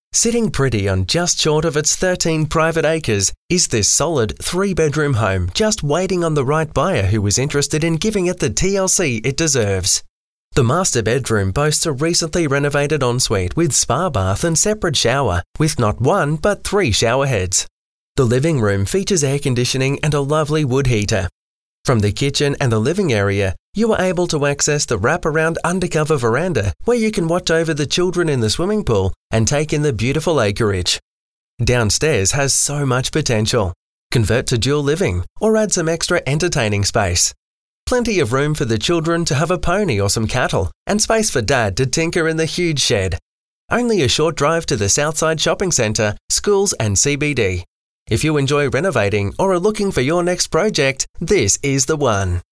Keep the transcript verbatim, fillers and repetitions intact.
Sitting pretty on just short of its thirteen private acres is this solid three-bedroom home just waiting on the right buyer who is interested in giving it the T L C it deserves. The master bedroom boasts a recently renovated ensuite with spa bath and separate shower, with not one but three shower heads. The living room features air conditioning and a lovely wood heater. From the kitchen and the living area, you are able to access the wraparound undercover veranda where you can watch over the children in the swimming pool and take in the beautiful acreage. Downstairs has so much potential. Convert to dual living or add some extra entertaining space. Plenty of room for the children to have a pony or some cattle, and space for Dad to tinker in the huge shed. Only a short drive to the Southside Shopping Centre, schools and C B D. If you enjoy renovating or are looking for your next project, this is the one.